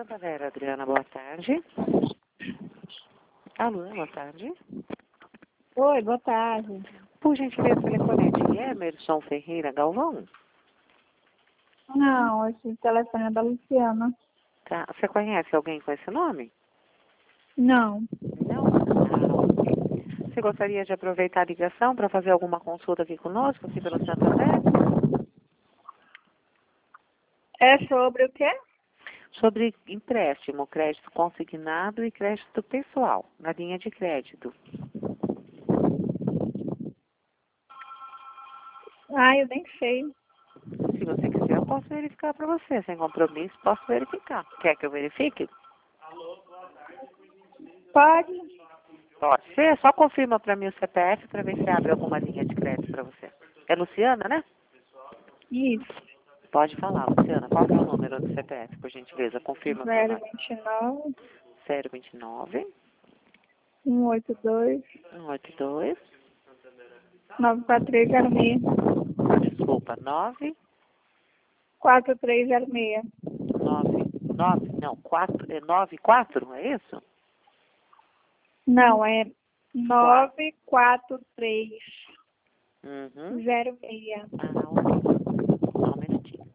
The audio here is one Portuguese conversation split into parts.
Santa Vera, Adriana, boa tarde. Alô, boa tarde. Oi, boa tarde. Por gentileza, telefonete Emerson Ferreira Galvão? Não, esse telefone é da Luciana. Tá. Você conhece alguém com esse nome? Não. Não? Ah, ok. Você gostaria de aproveitar a ligação para fazer alguma consulta aqui conosco, aqui pelo Santander? É sobre o quê? Sobre empréstimo, crédito consignado e crédito pessoal, na linha de crédito. Ah, eu nem sei. Se você quiser, eu posso verificar para você. Sem compromisso, posso verificar. Quer que eu verifique? Pode? Pode ser. Só confirma para mim o CPF para ver se abre alguma linha de crédito para você. É Luciana, né? Isso. Pode falar, Luciana. Qual que é o número do CPF, por gentileza? Confirma para nós. 029 029 182 182. 94306 Desculpa, 9 4306. 9 não, 4 é 94, é isso? Não, é 94306. Uhum. Ah, ok. Só um minutinho.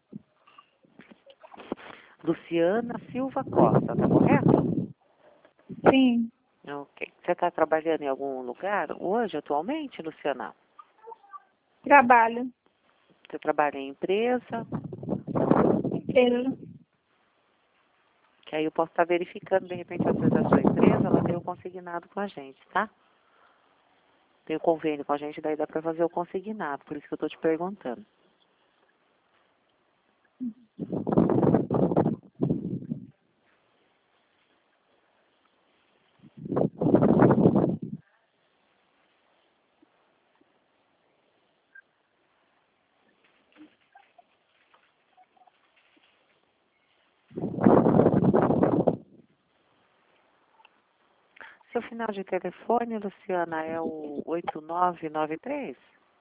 Luciana Silva Costa, tá correto? Sim, Ok. Você está trabalhando em algum lugar hoje, atualmente, Luciana? trabalho. Você trabalha em empresa? Empresa. Que aí eu posso estar verificando, de repente, às vezes a sua empresa, ela tem o consignado com a gente, tá? Tem o convênio com a gente, daí dá para fazer o consignado, por isso que eu estou te perguntando. Seu final de telefone, Luciana, é o 8993?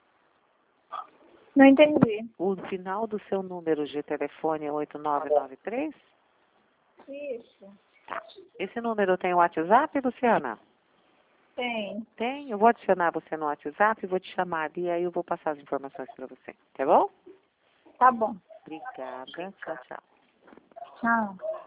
Não entendi. O final do seu número de telefone é 8993? Isso. Tá. Esse número tem WhatsApp, Luciana? Tem. Tem. Eu vou adicionar você no WhatsApp e vou te chamar ali, aí eu vou passar as informações para você. Tá bom? Tá bom. Obrigada. Tchau, tchau. Tchau.